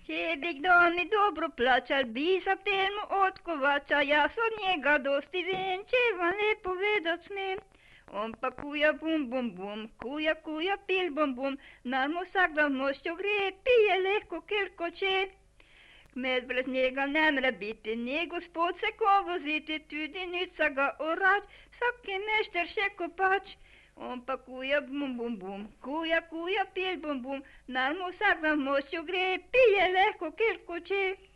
Čelik dan mi dobro plačal, bi sa temu od kovača, jaz od njega dosti vem, če vam lepo vedat smem. On pa kuja bum bum bum, kuja pil bum bum, nam vsak dan nočjo gre, pije lehko kelko če. Kmet brez njega ne mre biti, ni gospod se ko voziti, tudi nica ga orać, vsaki mešter še kopač. On pa kuja bum bum bum, kuja pil bum bum, nam vsak dan nočjo gre, pije lehko kelko če.